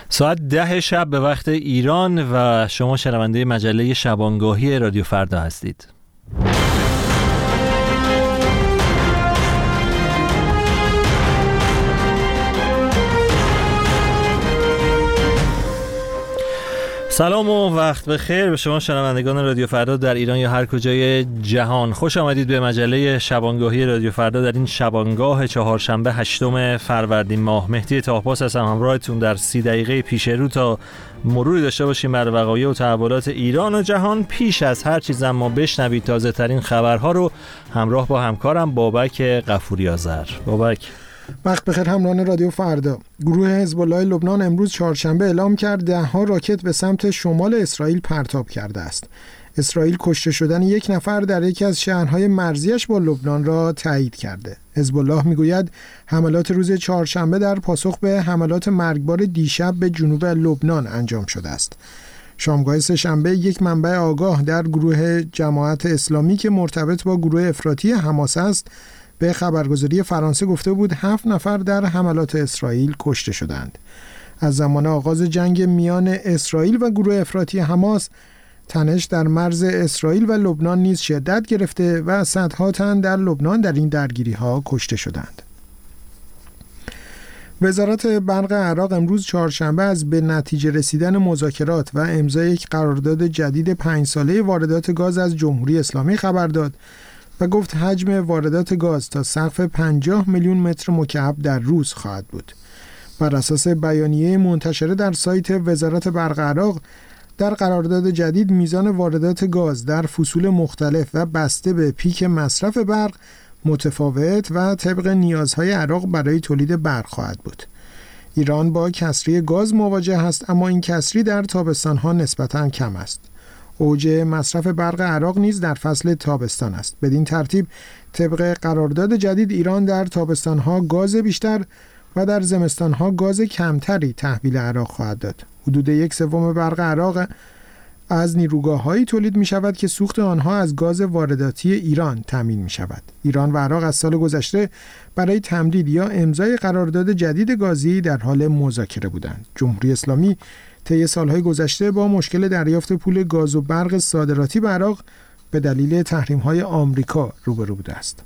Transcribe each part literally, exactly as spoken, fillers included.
ساعت ده شب به وقت ایران و شما شنونده مجله شبانگاهی رادیو فردا هستید. سلام و وقت بخیر به شما شنوندگان رادیو فردا در ایران یا هر کجای جهان. خوش آمدید به مجله شبانگاهی رادیو فردا در این شبانگاه چهارشنبه هشتم فروردین ماه. مهدی طاهپاس هستم همراهتون در سی دقیقه پیش رو تا مروری داشته باشیم بر وقایع و تحولات ایران و جهان. پیش از هر چیز اما بشنوید تازه ترین خبرها رو همراه با همکارم بابک غفوری آذر. بابک وقت بخیر همراهان رادیو فردا. گروه حزب الله لبنان امروز چهارشنبه اعلام کرد ده ها راکت به سمت شمال اسرائیل پرتاب کرده است. اسرائیل کشته شدن یک نفر در یکی از شهرهای مرزیش با لبنان را تایید کرده. حزب الله میگوید حملات روز چهارشنبه در پاسخ به حملات مرگبار دیشب به جنوب لبنان انجام شده است. شامگاه سه‌شنبه یک منبع آگاه در گروه جماعت اسلامی که مرتبط با گروه افراطی حماس است به خبرگزاری فرانسه گفته بود هفت نفر در حملات اسرائیل کشته شدند. از زمان آغاز جنگ میان اسرائیل و گروه افراطی حماس تنش در مرز اسرائیل و لبنان نیز شدت گرفته و صدها تن در لبنان در این درگیری‌ها کشته شدند. وزارت برق عراق امروز چهارشنبه از به نتیجه رسیدن مذاکرات و امضای یک قرارداد جدید پنج ساله واردات گاز از جمهوری اسلامی خبر داد و گفت حجم واردات گاز تا سقف پنجاه میلیون متر مکعب در روز خواهد بود. بر اساس بیانیه منتشره در سایت وزارت برق عراق، در قرارداد جدید میزان واردات گاز در فصول مختلف و بسته به پیک مصرف برق متفاوت و طبق نیازهای عراق برای تولید برق خواهد بود. ایران با کسری گاز مواجه است، اما این کسری در تابستان‌ها نسبتاً کم است. اوج مصرف برق عراق نیز در فصل تابستان است. بدین ترتیب طبق قرارداد جدید ایران در تابستان‌ها گاز بیشتر و در زمستان‌ها گاز کمتری تحویل عراق خواهد داد. حدود یک سوم برق عراق از نیروگاه‌هایی تولید می‌شود که سوخت آنها از گاز وارداتی ایران تامین می‌شود. ایران و عراق از سال گذشته برای تمدید یا امضای قرارداد جدید گازی در حال مذاکره بودند. جمهوری اسلامی طی سالهای گذشته با مشکل دریافت پول گاز و برق صادراتی به عراق به دلیل تحریم‌های آمریکا روبرو بوده است.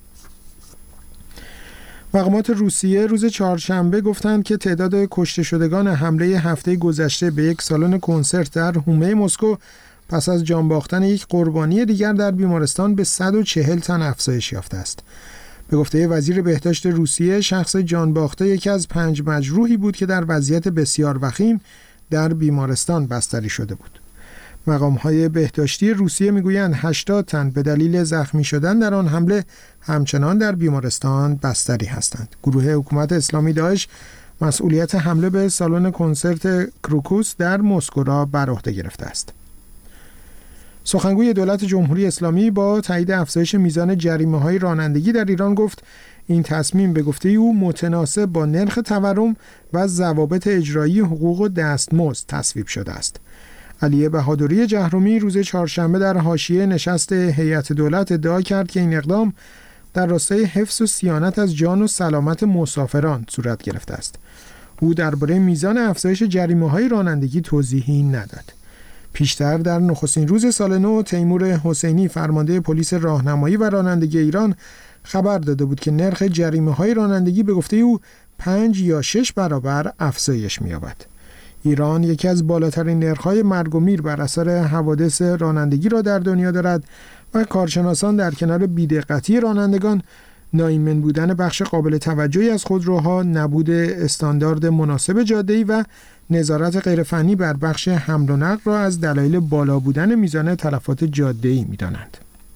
مقامات روسیه روز چهارشنبه گفتند که تعداد کشته شدگان حمله هفته گذشته به یک سالن کنسرت در حومه مسکو پس از جان باختن یک قربانی دیگر در بیمارستان به صد و چهل تن افزایش یافته است. به گفته وزیر بهداشت روسیه، شخص جان باخته یکی از پنج مجروحی بود که در وضعیت بسیار وخیم در بیمارستان بستری شده بود. مقام‌های بهداشتی روسیه میگویند هشتاد تن به دلیل زخمی شدن در آن حمله همچنان در بیمارستان بستری هستند. گروه حکومت اسلامی داعش مسئولیت حمله به سالن کنسرت کروکوس در مسکو را بر عهده گرفته است. سخنگوی دولت جمهوری اسلامی با تایید افزایش میزان جریمه‌های رانندگی در ایران گفت این تصمیم به گفته او متناسب با نرخ تورم و ضوابط اجرایی حقوق و دستمزد تصویب شده است. علی بهادری جهرومی روز چهارشنبه در حاشیه نشست هیئت دولت ادعا کرد که این اقدام در راستای حفظ و صیانت از جان و سلامت مسافران صورت گرفته است. او درباره میزان افزایش جریمه‌های رانندگی توضیحی نداد. پیشتر در نخستین روز سال نو تیمور حسینی فرمانده پلیس راهنمایی و رانندگی ایران خبر داده بود که نرخ جریمه‌های رانندگی به گفته او پنج یا شش برابر افزایش می‌یابد. ایران یکی از بالاترین نرخ‌های مرگ و میر بر اثر حوادث رانندگی را در دنیا دارد و کارشناسان در کنار بی‌دقتی رانندگان، ناایمن بودن بخش قابل توجهی از خودروها، نبود استاندارد مناسب جاده‌ای و نظارت غیرفنی بر بخش حمل و نقل را از دلایل بالا بودن میزان تلفات جاده‌ای می‌دانند.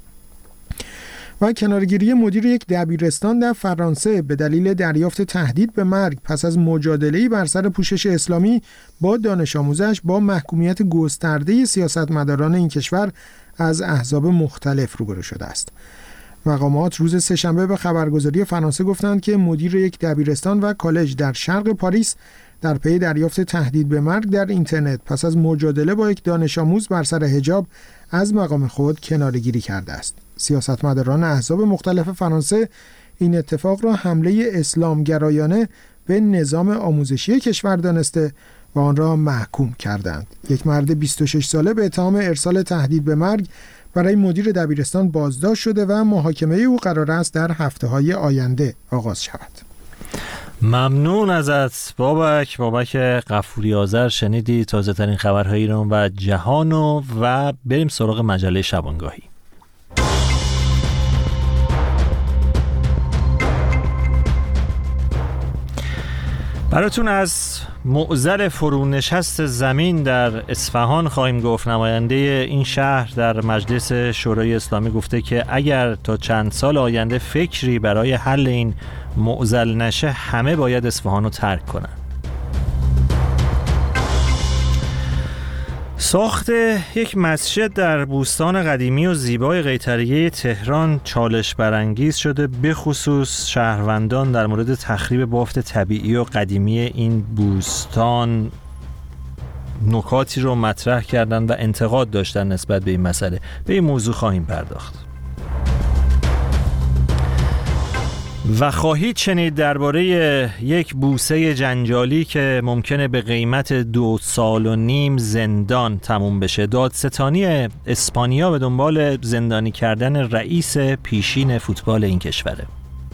و کنارگیری مدیر یک دبیرستان در فرانسه به دلیل دریافت تهدید به مرگ پس از مجادله‌ای بر سر پوشش اسلامی با دانش آموزش با محکومیت گسترده سیاستمداران این کشور از احزاب مختلف روبرو شده است. مقامات روز سه‌شنبه به خبرگزاری فرانسه گفتند که مدیر یک دبیرستان و کالج در شرق پاریس در پی دریافت تهدید به مرگ در اینترنت پس از مجادله با یک دانش آموز بر سر حجاب از مقام خود کناره‌گیری کرده است. سیاستمداران احزاب مختلف فرانسه این اتفاق را حمله اسلامگرایانه به نظام آموزشی کشور دانسته و آن را محکوم کردند. یک مرد بیست و شش ساله به اتهام ارسال تهدید به مرگ برای مدیر دبیرستان بازداشت شده و محاکمه او قرار است در هفته‌های آینده آغاز شود. ممنون ازت بابک بابک غفوری آذر. شنیدی تازه ترین خبرهای ایران و جهانو و بریم سراغ مجله شبانگاهی. براتون از معضل فرونشست زمین در اصفهان خواهیم گفت. نماینده این شهر در مجلس شورای اسلامی گفته که اگر تا چند سال آینده فکری برای حل این معضل نشه همه باید اصفهان رو ترک کنن. ساخت یک مسجد در بوستان قدیمی و زیبای قیطریه تهران چالش برانگیز شده، به خصوص شهروندان در مورد تخریب بافت طبیعی و قدیمی این بوستان نکاتی رو مطرح کردن و انتقاد داشتن نسبت به این مسئله. به این موضوع خواهیم پرداخت. و خواهید شنید درباره یک بوسه جنجالی که ممکنه به قیمت دو سال و نیم زندان تموم بشه. دادستانی اسپانیا به دنبال زندانی کردن رئیس پیشین فوتبال این کشوره.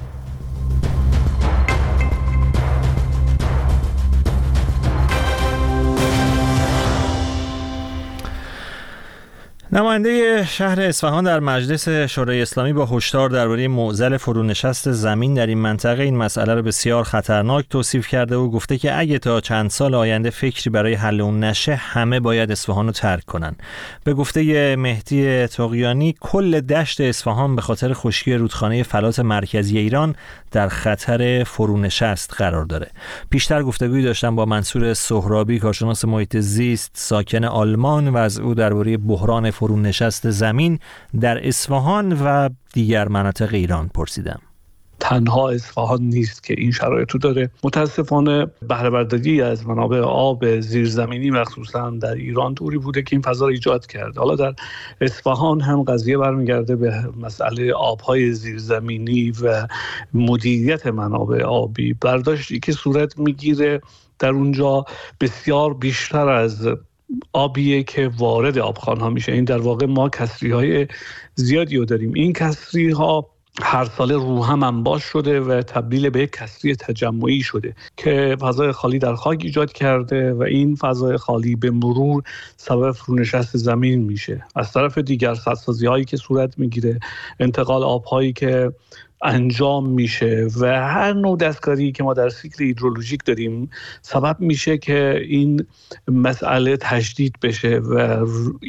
نماینده شهر اصفهان در مجلس شورای اسلامی با هشدار درباره معضل فرونشست زمین در این منطقه این مسئله را بسیار خطرناک توصیف کرده و گفته که اگه تا چند سال آینده فکری برای حل اون نشه همه باید اصفهان رو ترک کنن. به گفته مهدی طغیانی کل دشت اصفهان به خاطر خشکی رودخانه فلات مرکزی ایران در خطر فرونشست قرار داره. پیشتر گفتگویی داشتم با منصور سهرابی، کارشناس محیط زیست ساکن آلمان، و از او درباره بحران فرونشست زمین در اصفهان و دیگر مناطق ایران پرسیدم. تنها اصفهان نیست که این شرایطو داره. متاسفانه بهره برداری از منابع آب زیرزمینی مخصوصا در ایران طوری بوده که این فضا رو ایجاد کرده. حالا در اصفهان هم قضیه برمیگرده به مسئله آبهای زیرزمینی و مدیریت منابع آبی. برداشتی که صورت میگیره در اونجا بسیار بیشتر از آبیه که وارد آبخوان‌ها میشه. این در واقع ما کسری‌های زیادی رو داریم. این کسری‌ها هر ساله رو هم انباش شده و تبدیل به یک کسری تجمعی شده که فضای خالی در خاک ایجاد کرده و این فضای خالی به مرور سبب فرونشست زمین میشه. از طرف دیگر سدسازی‌هایی که صورت میگیره، انتقال آب‌هایی که انجام میشه و هر نوع دستکاری که ما در سیکل هیدرولوژیک داریم سبب میشه که این مسئله تجدید بشه و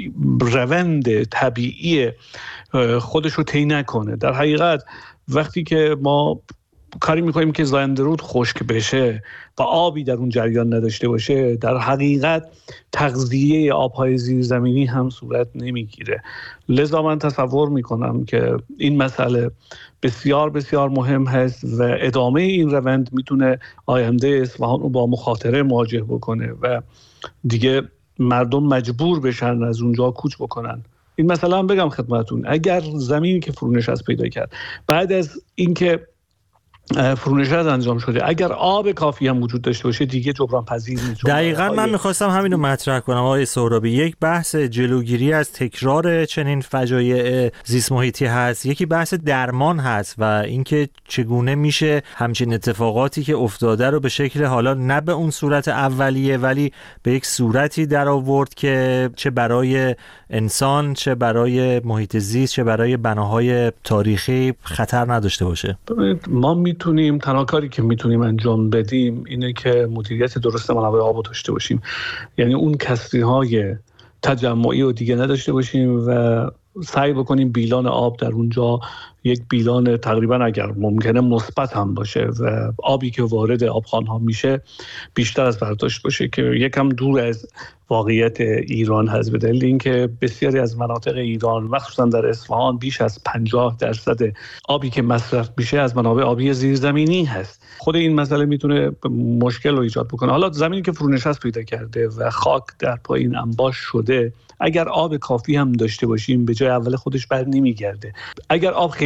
روند طبیعی خودش رو طی نکنه. در حقیقت وقتی که ما کاری میکنیم که زاینده رود خشک بشه و آبی در اون جریان نداشته باشه، در حقیقت تغذیه آبهای زیرزمینی هم صورت نمیگیره. لذا من تصور میکنم که این مسئله بسیار بسیار مهم هست و ادامه این روند میتونه آینده اصفهان رو با مخاطره مواجه بکنه و دیگه مردم مجبور بشن از اونجا کوچ بکنن. این مثلا هم بگم خدمتون، اگر زمینی که فرونشست پیدا کرد بعد از اینکه فرونشست انجام شده اگر آب کافی هم وجود داشته باشه دیگه جبران پذیر نیست. دقیقاً من می‌خواستم همین رو مطرح کنم آقای سهرابی. یک بحث جلوگیری از تکرار چنین فجایع زیست محیطی هست، یکی بحث درمان هست و اینکه چگونه میشه همچین اتفاقاتی که افتاده رو به شکل حالا نه به اون صورت اولیه ولی به یک صورتی در آورد که چه برای انسان، چه برای محیط زیست، چه برای بناهای تاریخی خطر نداشته باشه. ما میتونیم تنها کاری که میتونیم انجام بدیم اینه که مدیریت درست منابع آب داشته باشیم، یعنی اون کسری‌های تجمعی رو دیگه نداشته باشیم و سعی بکنیم بیلان آب در اونجا یک بیلان تقریبا اگر ممکنه مثبت هم باشه و آبی که وارد آبخوان‌ها میشه بیشتر از برداشت باشه که یکم دور از واقعیت ایران هست، به دلیل اینکه بسیاری از مناطق ایران مخصوصا در اصفهان بیش از پنجاه درصد آبی که مصرف میشه از منابع آبی زیرزمینی هست. خود این مسئله میتونه مشکل رو ایجاد بکنه. حالا زمینی که فرونشست پیدا کرده و خاک در پایین انباش شده، اگر آب کافی هم داشته باشیم به جای اول خودش بر نمیگرده. اگر آب خیلی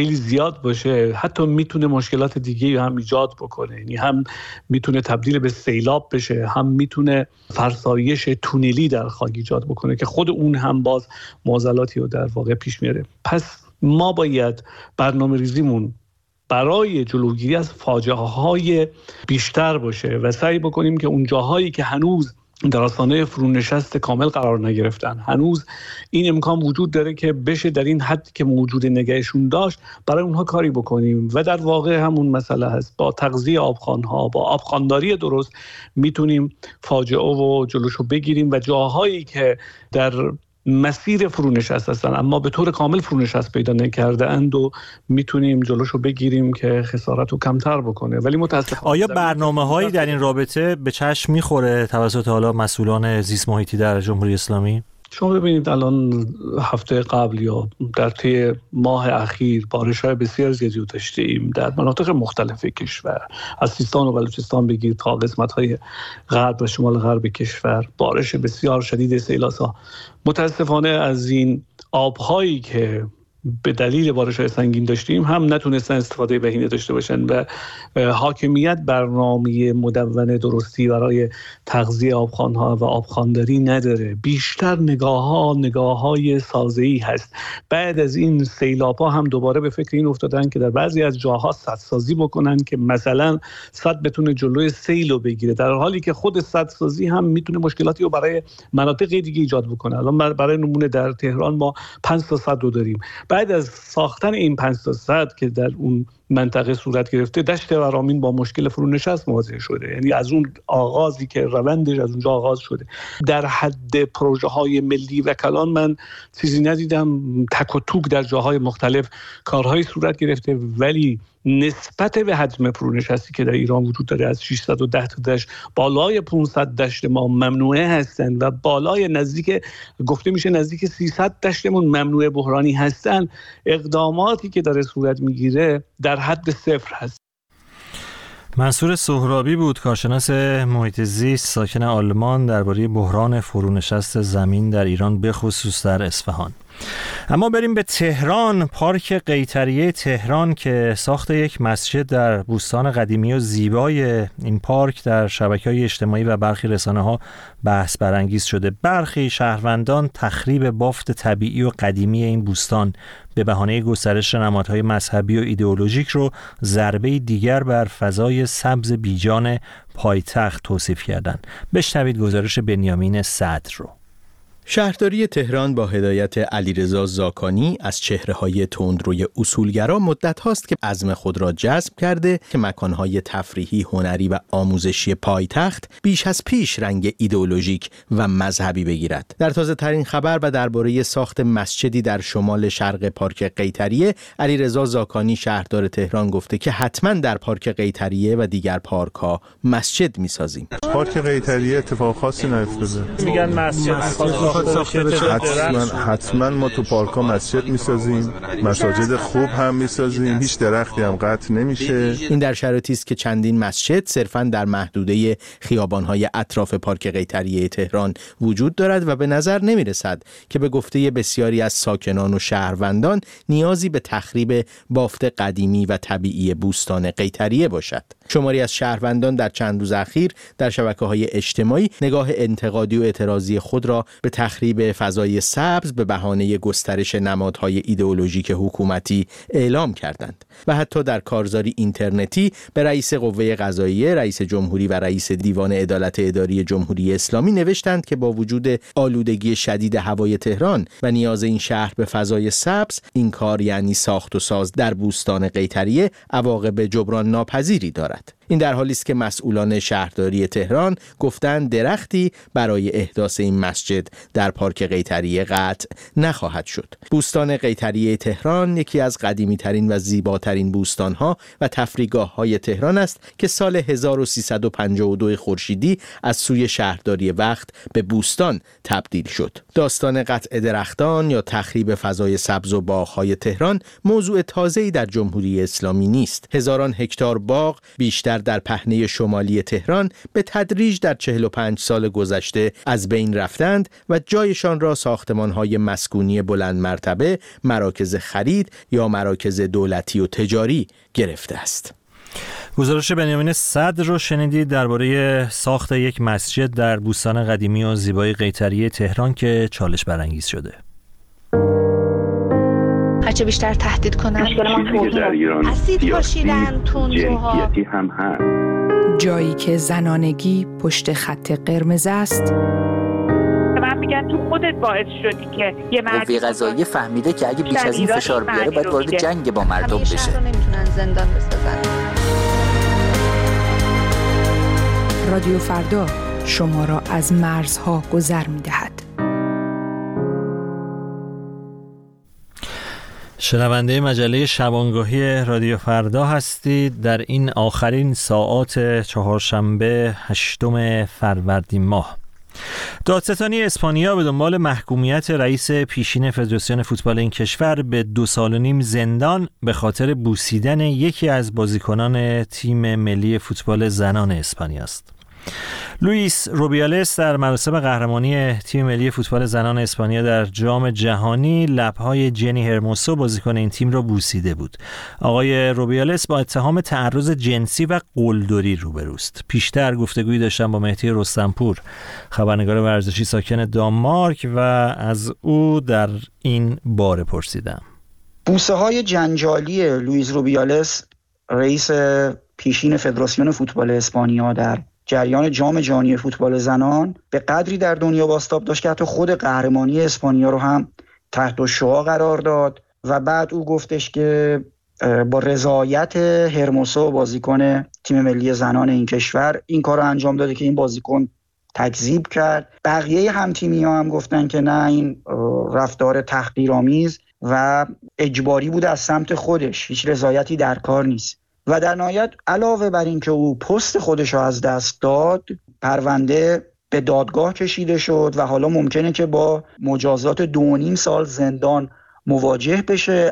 خیلی زیاد باشه حتی میتونه مشکلات دیگه هم ایجاد بکنه، یعنی هم میتونه تبدیل به سیلاب بشه، هم میتونه فرسایش تونلی در خاک ایجاد بکنه که خود اون هم باز معضلاتی رو در واقع پیش میاره. پس ما باید برنامه ریزیمون برای جلوگیری از فاجعه های بیشتر باشه و سعی بکنیم که اون جاهایی که هنوز در آستانه فرونشست کامل قرار نگرفتن، هنوز این امکان وجود داره که بشه در این حد که موجود نگهشون داشت برای اونها کاری بکنیم و در واقع همون مسئله هست با تغذیه آبخوان‌ها، با آبخوانداری درست میتونیم فاجعه و جلوشو بگیریم و جاهایی که در مسیر فرونشست هستن اما به طور کامل فرونشست پیدا نکرده اند و میتونیم جلوشو بگیریم که خسارت رو کمتر بکنه. ولی متاسفانه آیا برنامه‌هایی در این رابطه به چشم میخوره توسط حالا مسئولان زیست محیطی در جمهوری اسلامی؟ شما ببینید الان هفته قبل یا در طی ماه اخیر بارش‌های بسیار زیادی رو داشتیم در مناطق مختلف کشور، از سیستان و بلوچستان بگیر تا قسمت‌های غرب و شمال غرب کشور، بارش بسیار شدید، سیلاس‌ها. متاسفانه از این آب‌هایی که به دلیل بارش‌های سنگین داشتیم هم نتونستن استفاده بهینه داشته باشن و حاکمیت برنامه مدون درستی برای تغذیه آبخوان‌ها و آبخوانداری نداره. بیشتر نگاه‌ها نگاه‌های سازه‌ای هست. بعد از این سیلاب‌ها هم دوباره به فکر این افتادن که در بعضی از جاها سدسازی بکنن که مثلا سد بتونه جلوی سیل رو بگیره، در حالی که خود سدسازی هم میتونه مشکلاتی رو برای مناطق دیگه ایجاد بکنه. الان برای نمونه در تهران ما پنج تا سد رو داریم. بعد از ساختن این پنج تا سد که در اون منطقه صورت گرفته، دشت ورامین با مشکل فرونشست مواجه شده. یعنی از اون آغازی که روندش از اونجا آغاز شده در حد پروژه های ملی و کلان من چیزی ندیدم. تک و توک در جاهای مختلف کارهای صورت گرفته، ولی نسبت به حجم فرونشستی که در ایران وجود داره از ششصد و ده تا دشت بالای پانصد دشت ما ممنوعه هستند و بالای نزدیک گفته میشه نزدیک سیصد دشتمون ممنوعه بحرانی هستند. اقداماتی که داره صورت میگیره در حد صفر هست. منصور سهرابی بود، کارشناس محیط زیست ساکن آلمان، درباره بحران فرونشست زمین در ایران به خصوص در اصفهان. اما بریم به تهران. پارک قیطریه تهران که ساخت یک مسجد در بوستان قدیمی و زیبای این پارک در شبکه‌های اجتماعی و برخی رسانه‌ها بحث برانگیز شده. برخی شهروندان تخریب بافت طبیعی و قدیمی این بوستان به بهانه گسترش نمادهای مذهبی و ایدئولوژیک رو ضربه دیگر بر فضای سبز بیجان پایتخت توصیف کردند. بشنوید گزارش بنیامین صدر رو. شهرداری تهران با هدایت علیرضا زاکانی از چهره‌های تندروی اصولگرا مدت هاست که عزم خود را جذب کرده که مکانهای تفریحی، هنری و آموزشی پایتخت بیش از پیش رنگ ایدئولوژیک و مذهبی بگیرد. در تازه ترین خبر و درباره ساخت مسجدی در شمال شرق پارک قیطریه، علیرضا زاکانی شهردار تهران گفته که حتما در پارک قیطریه و دیگر پارک‌ها مسجد می‌سازیم. پارک قیطریه اتفاق خاصی نیفتاده. میگن مسجد حتما حتما ما تو پارک‌ها مسجد میسازیم، مساجد خوب هم میسازیم، هیچ درختی هم قطع نمیشه. این در شرایطی است که چندین مسجد صرفاً در محدوده خیابان‌های اطراف پارک قیطریه تهران وجود دارد و به نظر نمیرسد که به گفته بسیاری از ساکنان و شهروندان نیازی به تخریب بافت قدیمی و طبیعی بوستان قیطریه باشد. شماری از شهروندان در چند روز اخیر در شبکه‌های اجتماعی نگاه انتقادی و اعتراضی خود را به تخریب فضای سبز به بهانه گسترش نمادهای ایدئولوژیک حکومتی اعلام کردند و حتی در کارزاری اینترنتی به رئیس قوه قضاییه، رئیس جمهوری و رئیس دیوان عدالت اداری جمهوری اسلامی نوشتند که با وجود آلودگی شدید هوای تهران و نیاز این شهر به فضای سبز، این کار یعنی ساخت و ساز در بوستان قیطریه عواقب جبران ناپذیری دارد. این در حالی است که مسئولان شهرداری تهران گفتند درختی برای احداث این مسجد در پارک قیطریه قطع نخواهد شد. بوستان قیطریه تهران یکی از قدیمی ترین و زیباترین بوستان‌ها و تفریحگاه‌های تهران است که سال هزار و سیصد و پنجاه و دو خورشیدی از سوی شهرداری وقت به بوستان تبدیل شد. داستان قطع درختان یا تخریب فضای سبز و باغ‌های تهران موضوع تازه‌ای در جمهوری اسلامی نیست. هزاران هکتار باغ، بیشتر دیگر در پهنه شمالی تهران به تدریج در چهل و پنج سال گذشته از بین رفتند و جایشان را ساختمان‌های مسکونی بلند مرتبه، مراکز خرید یا مراکز دولتی و تجاری گرفته است. گزارش بنیامین صدر رو شنیدید درباره ساخت یک مسجد در بوستان قدیمی و زیبای قیطریه تهران که چالش برانگیز شده. هرچه بیشتر تهدید کنن مشکل ما در ایران اسید پاشیدن تندروها هم هست. جایی که زنانگی پشت خط قرمز است. من میگن تو خودت باعث شدی که یه مرد قوه قضاییه فهمیده که اگه بیش از این فشار بیاره باید وارد جنگ با مردم بشه. شهر رو نمیتونن زندان بسازن. رادیو فردا شما را از مرزها گذر می‌دهد. شنونده مجله شبانگاهی رادیو فردا هستید در این آخرین ساعات چهارشنبه هشتم فروردین ماه. دادستانی اسپانیا به دنبال محکومیت رئیس پیشین فدراسیون فوتبال این کشور به دو سال و نیم زندان به خاطر بوسیدن یکی از بازیکنان تیم ملی فوتبال زنان اسپانیا است. لوئیس روبیالس در مراسم قهرمانی تیم ملی فوتبال زنان اسپانیا در جام جهانی لب‌های جنی هرموسو بازیکن این تیم را بوسیده بود. آقای روبیالس با اتهام تعرض جنسی و قلدری روبروست. پیشتر گفتگویی داشتم با مهدی رستمپور، خبرنگار ورزشی ساکن دانمارک، و از او در این باره پرسیدم. بوسه های جنجالی لوئیس روبیالس رئیس پیشین فدراسیون فوتبال اسپانیا در جریان جام جهانی فوتبال زنان به قدری در دنیا بازتاب داشت که حتی خود قهرمانی اسپانیا رو هم تحت الشعاع قرار داد و بعد او گفتش که با رضایت هرموسو بازیکن تیم ملی زنان این کشور این کار رو انجام داده که این بازیکن تکذیب کرد. بقیه هم تیمی‌ها هم گفتن که نه، این رفتار تحقیرآمیز و اجباری بود از سمت خودش، هیچ رضایتی در کار نیست. و در نهایت علاوه بر این که او پست خودش رو از دست داد، پرونده به دادگاه کشیده شد و حالا ممکنه که با مجازات دو و نیم سال زندان مواجه بشه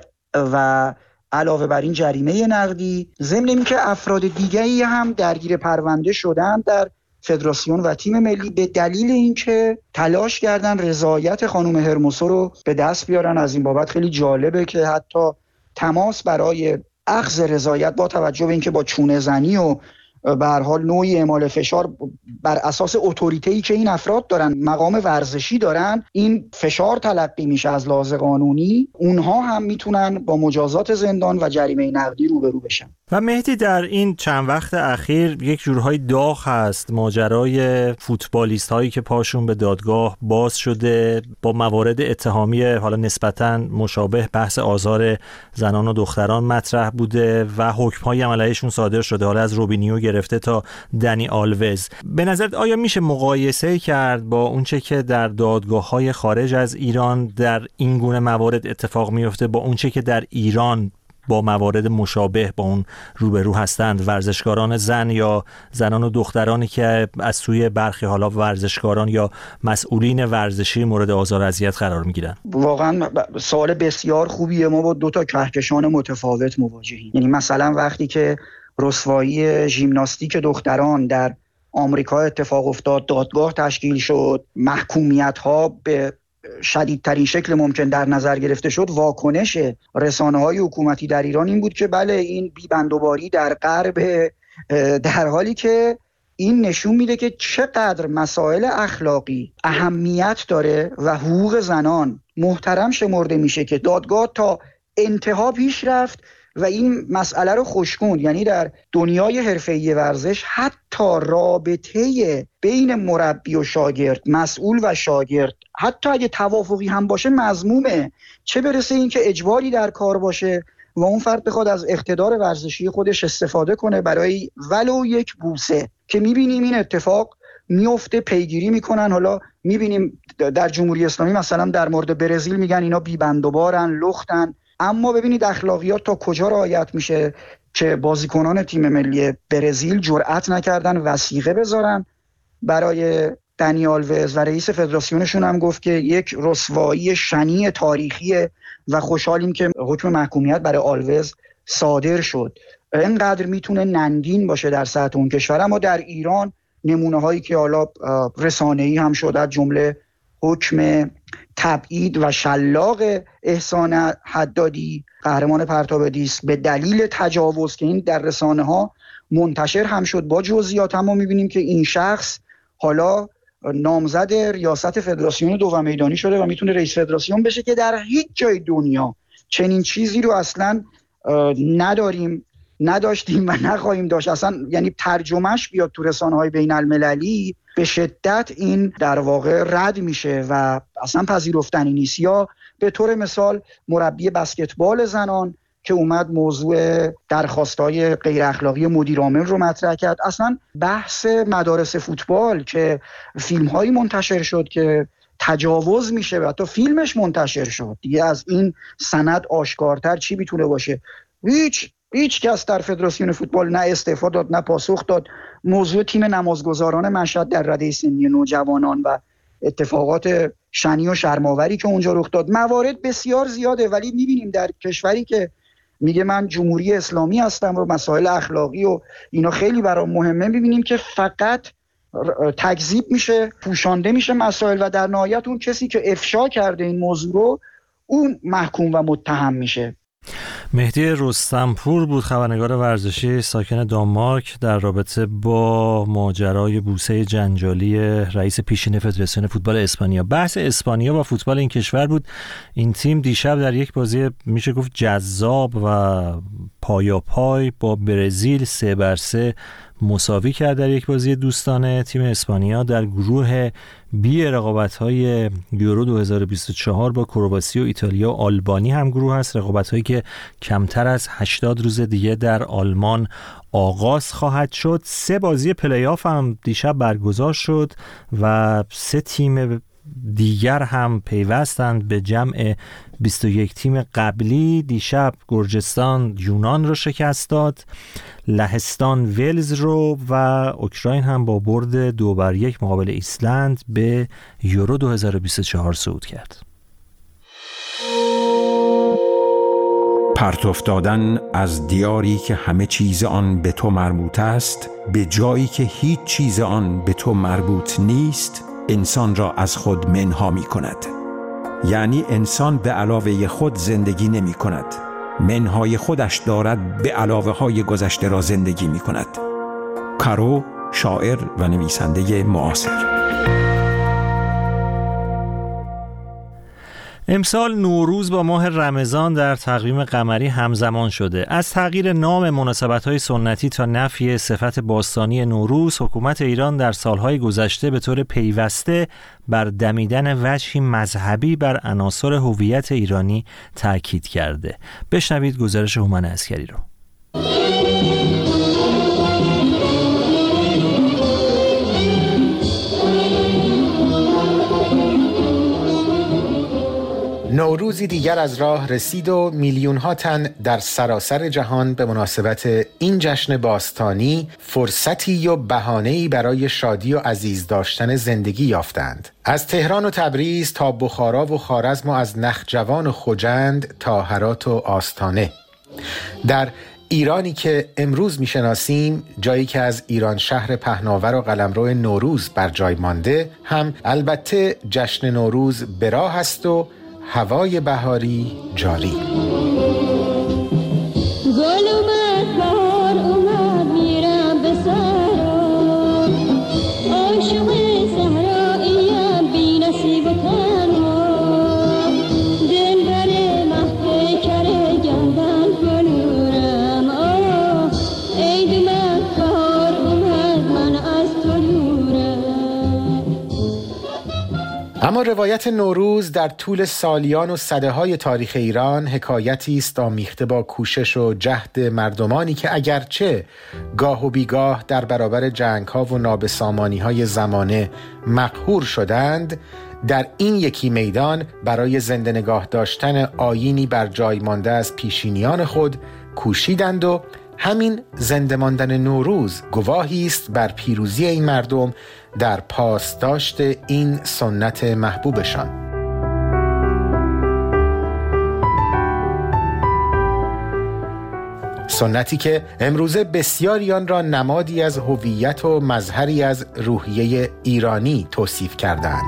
و علاوه بر این جریمه نقدی. ضمن اینکه افراد دیگری هم درگیر پرونده شدن در فدراسیون و تیم ملی به دلیل اینکه تلاش کردن رضایت خانم هرموسو رو به دست بیارن. از این بابت خیلی جالبه که حتی تماس برای اخذ رضایت با توجه به اینکه با چونه زنی و به هر حال نوعی اعمال فشار بر اساس اتوریته‌ای که این افراد دارن، مقام ورزشی دارن، این فشار تلقی میشه از لحاظ قانونی، اونها هم میتونن با مجازات زندان و جریمه نقدی روبرو بشن. و مهدی، در این چند وقت اخیر یک جورهای داغ هست ماجرای فوتبالیست هایی که پاشون به دادگاه باز شده با موارد اتهامی حالا نسبتاً مشابه بحث آزار زنان و دختران مطرح بوده و حکم‌هایی علیهشون صادر شده، حالا از روبینیو گرفته تا دنی آلوز. به نظرت آیا میشه مقایسه کرد با اونچه که در دادگاه‌های خارج از ایران در این گونه موارد اتفاق میفته با اونچه که در ایران با موارد مشابه با اون روبرو هستند ورزشکاران زن یا زنان و دخترانی که از سوی برخی حالا ورزشکاران یا مسئولین ورزشی مورد آزار و اذیت قرار میگیرن؟ واقعا سوال بسیار خوبیه. ما با دو تا کهکشان متفاوت مواجهیم. یعنی مثلا وقتی که رسوایی ژیمناستیک دختران در آمریکا اتفاق افتاد، دادگاه تشکیل شد، محکومیت‌ها به شدیدترین شکل ممکن در نظر گرفته شد، واکنش رسانه‌های حکومتی در ایران این بود که بله این بی‌بندوباری در غرب، در حالی که این نشون میده که چقدر مسائل اخلاقی اهمیت داره و حقوق زنان محترم شمرده میشه که دادگاه تا انتها پیش رفت و این مسئله رو خوشگوند. یعنی در دنیای حرفه‌ای ورزش حتی رابطه بین مربی و شاگرد، مسئول و شاگرد، حتی اگه توافقی هم باشه مذمومه، چه برسه این که اجباری در کار باشه و اون فرد بخواد از اقتدار ورزشی خودش استفاده کنه برای ولو یک بوسه، که میبینیم این اتفاق میفته، پیگیری میکنن. حالا میبینیم در جمهوری اسلامی مثلا در مورد برزیل میگن اینا بی‌بندوبارن، لختن، اما ببینید اخلاقیات تا کجا رعایت میشه که بازیکنان تیم ملی برزیل جرئت نکردن وثیقه بذارن برای دنی آلوز و رئیس فدراسیونشون هم گفت که یک رسوایی شنیع تاریخیه و خوشحالیم که حکم محکومیت برای آلوز صادر شد. اینقدر میتونه ننگین باشه در سطح اون کشور. اما در ایران نمونه هایی که حالا رسانه‌ای هم شده، از جمله حکم تبعید و شلاق احسان حدادی قهرمان پرتاب دیسک به دلیل تجاوز که این در رسانه ها منتشر هم شد با جزئیات، اما میبینیم که این شخص حالا نامزد ریاست فدراسیون دو و میدانی شده و میتونه رئیس فدراسیون بشه که در هیچ جای دنیا چنین چیزی رو اصلا نداریم، نداشتیم و نخواهیم داشت. اصلا یعنی ترجمهش بیاد تو رسانه‌های بین المللی به شدت این در واقع رد میشه و اصلا پذیرفتنی نیست. یا به طور مثال مربی بسکتبال زنان که اومد موضوع درخواست‌های غیر اخلاقی مدیر عامل رو مطرح کرد. اصلا بحث مدارس فوتبال که فیلم‌هایی منتشر شد که تجاوز میشه و حتی فیلمش منتشر شد، دیگه از این سند آشکارتر چی میتونه باشه؟ هیچ هیچ کس در فدراسیون فوتبال نه استعفا داد نه پاسخ داد. موضوع تیم نمازگزاران مشهد در رده سنی نوجوانان و اتفاقات شنی و شرم‌آوری که اونجا رخ داد، موارد بسیار زیاده، ولی میبینیم در کشوری که میگه من جمهوری اسلامی هستم و مسائل اخلاقی و اینا خیلی برام مهمه، میبینیم که فقط تکذیب میشه، پوشانده میشه مسائل و در نهایت اون کسی که افشا کرده این موضوع رو اون محکوم و متهم میشه. مهدی رستمپور بود، خبرنگار ورزشی ساکن دانمارک، در رابطه با ماجرای بوسه جنجالی رئیس پیشین فدراسیون فوتبال اسپانیا. بحث اسپانیا و فوتبال این کشور بود. این تیم دیشب در یک بازی میشه گفت جذاب و پایاپای با برزیل سه بر سه مساوی کرد در یک بازی دوستانه. تیم اسپانیا در گروه بی رقابت‌های یورو دو هزار و بیست و چهار با کرواسی و ایتالیا و آلبانی هم گروه هست، رقابت‌هایی که کمتر از هشتاد روز دیگه در آلمان آغاز خواهد شد. سه بازی پلی آف هم دیشب برگزار شد و سه تیم دیگر هم پیوستند به جمع بیست و یک تیم قبلی. دیشب گرجستان یونان رو شکست داد، لهستان ولز رو و اوکراین هم با برد دو بر یک مقابل ایسلند به یورو دو هزار و بیست و چهار صعود کرد. پرت افتادن از دیاری که همه چیز آن به تو مربوط است به جایی که هیچ چیز آن به تو مربوط نیست انسان را از خود منها می کند. یعنی انسان به علاوه خود زندگی نمی کند، منهای خودش دارد به علاوه های گذشته را زندگی می کند. کارو، شاعر و نویسنده معاصر. امسال نوروز با ماه رمضان در تقویم قمری همزمان شده. از تغییر نام مناسبت‌های سنتی تا نفی صفت باستانی نوروز، حکومت ایران در سالهای گذشته به طور پیوسته بر دمیدن وجهی مذهبی بر عناصر هویت ایرانی تاکید کرده. بشنوید گزارش هومن عسکری رو. نوروزی دیگر از راه رسید و میلیون ها تن در سراسر جهان به مناسبت این جشن باستانی فرصتی و بهانه‌ای برای شادی و عزیز داشتن زندگی یافتند. از تهران و تبریز تا بخارا و خوارزم و از نخجوان و خوجند تا هرات و آستانه. در ایرانی که امروز میشناسیم، جایی که از ایران شهر پهناور و قلمرو نوروز بر جای مانده، هم البته جشن نوروز به راه است و هوای بهاری جاری. گل اومد بهار اومد میرم به سرا، عاشق صحراییم بی نصیب و تنها، دل بر مهد کره گردن بلورم، آه عید اومد بهار اومد من از تو دورم. اما روایت نوروز در طول سالیان و سده‌های تاریخ ایران حکایتی است آمیخته با کوشش و جهد مردمانی که اگرچه گاه و بیگاه در برابر جنگ‌ها و نابسامانی‌های زمانه مقهور شدند، در این یکی میدان برای زنده نگاه داشتن آیینی بر جای مانده از پیشینیان خود کوشیدند و همین زنده نوروز گواهی است بر پیروزی این مردم در پاسداشت این سنت محبوبشان. سنتی که امروزه بسیاری آن را نمادی از هویت و مظهری از روحیه ایرانی توصیف کردند.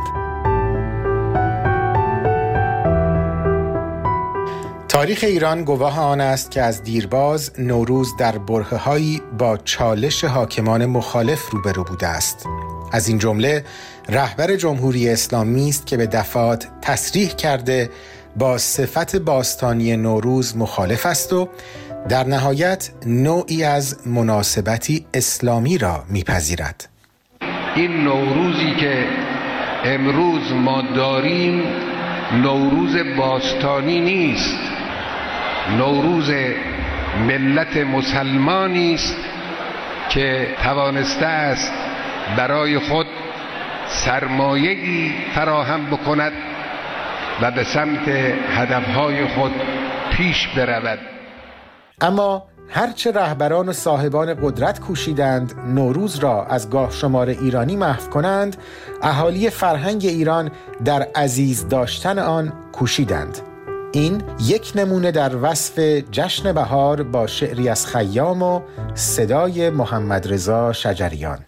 تاریخ ایران گواه آن است که از دیرباز نوروز در برهه‌هایی با چالش حاکمان مخالف روبرو بوده است. از این جمله رهبر جمهوری اسلامی است که به دفعات تصریح کرده با صفت باستانی نوروز مخالف است و در نهایت نوعی از مناسبتی اسلامی را میپذیرد. این نوروزی که امروز ما داریم نوروز باستانی نیست، نوروز ملت مسلمانی است که توانسته است برای خود سرمایه‌ای فراهم بکند و به سمت هدفهای خود پیش برود. اما هرچه رهبران و صاحبان قدرت کوشیدند نوروز را از گاه شمار ایرانی محو کنند، اهالی فرهنگ ایران در عزیز داشتن آن کوشیدند. این یک نمونه در وصف جشن بهار با شعری از خیام و صدای محمد رضا شجریان.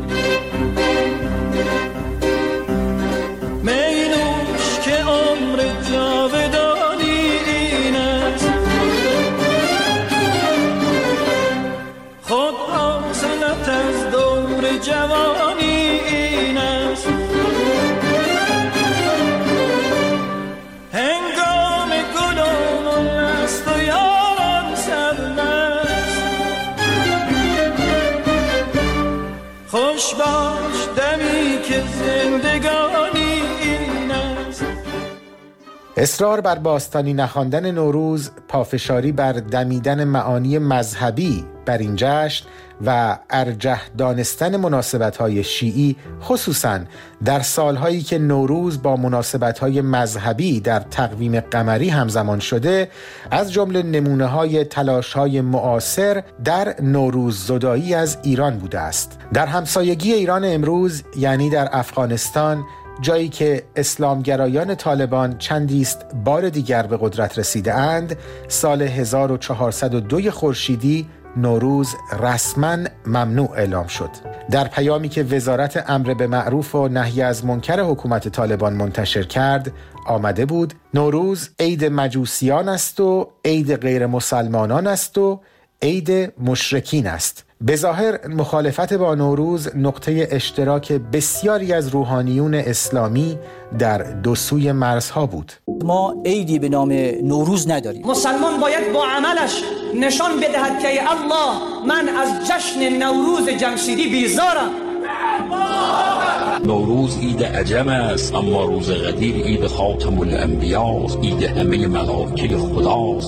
اصرار بر باستانی نخواندن نوروز پافشاری بر دمیدن معانی مذهبی بر این جشن و ارجح دانستن مناسبت‌های شیعی، خصوصاً در سالهایی که نوروز با مناسبت‌های مذهبی در تقویم قمری همزمان شده، از جمله نمونه‌های تلاش‌های معاصر در نوروز زدایی از ایران بوده است. در همسایگی ایران امروز، یعنی در افغانستان، جایی که اسلامگرایان طالبان چندیست بار دیگر به قدرت رسیده اند، سال هزار و چهارصد و دو خورشیدی نوروز رسما ممنوع اعلام شد. در پیامی که وزارت امر به معروف و نهی از منکر حکومت طالبان منتشر کرد آمده بود نوروز عید مجوسیان است و عید غیر مسلمانان است و عید مشرکین است. به ظاهر مخالفت با نوروز نقطه اشتراک بسیاری از روحانیون اسلامی در دو سوی مرزها بود. ما عیدی به نام نوروز نداریم. مسلمان باید با عملش نشان بدهد که الله من از جشن نوروز جمشیدی بیزارم. نوروز عید عجم است، اما روز قدیر عید خاتم الانبیاء، عید همه ملائکه خداست.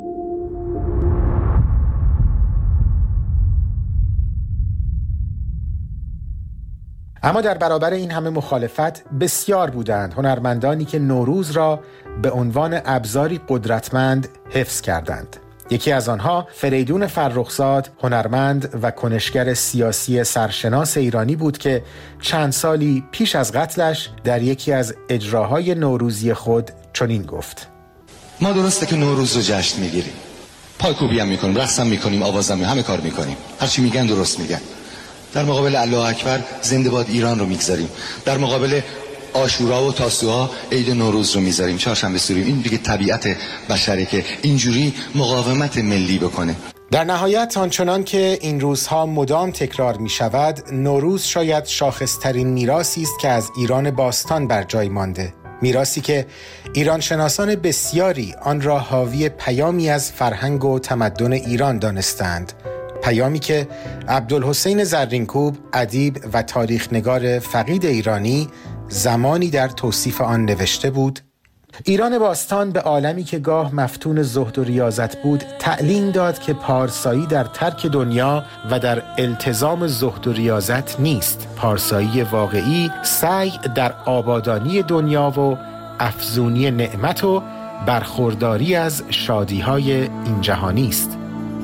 اما در برابر این همه مخالفت بسیار بودند هنرمندانی که نوروز را به عنوان ابزاری قدرتمند حفظ کردند. یکی از آنها فریدون فرخزاد، هنرمند و کنشگر سیاسی سرشناس ایرانی بود که چند سالی پیش از قتلش در یکی از اجراهای نوروزی خود چنین گفت: ما درسته که نوروز رو جشن میگیریم، پایکوبی هم میکنیم، رقص هم میکنیم، آواز هم، همه کار میکنیم، هرچی میگن درست میگن. در مقابل الله اکبر زنده باد ایران رو میگذاریم، در مقابل عاشورا و تاسوعا عید نوروز رو میذاریم، چهارشنبه سوری. این دیگه طبیعت بشره که اینجوری مقاومت ملی بکنه. در نهایت آنچنان که این روزها مدام تکرار می شود، نوروز شاید شاخصترین میراثی است که از ایران باستان بر جای مانده. میراثی که ایران شناسان بسیاری آن را حاوی پیامی از فرهنگ و تمدن ایران دانستند. پیامی که عبدالحسین زرینکوب، ادیب و تاریخنگار فقید ایرانی، زمانی در توصیف آن نوشته بود: ایران باستان به عالمی که گاه مفتون زهد و ریاضت بود تعلیم داد که پارسایی در ترک دنیا و در التزام زهد و ریاضت نیست. پارسایی واقعی سعی در آبادانی دنیا و افزونی نعمت و برخورداری از شادی‌های این جهانی است.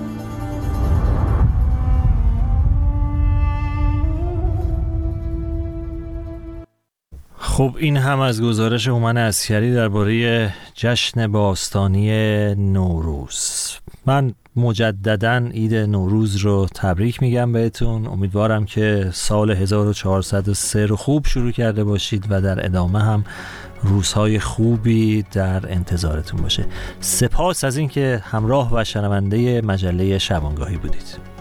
خب این هم از گزارش هومن عسکری درباره جشن باستانی نوروز. من مجدداً عید نوروز رو تبریک میگم بهتون. امیدوارم که سال هزار و چهارصد و سه رو خوب شروع کرده باشید و در ادامه هم روزهای خوبی در انتظارتون باشه. سپاس از اینکه همراه و شنونده مجله شبانگاهی بودید.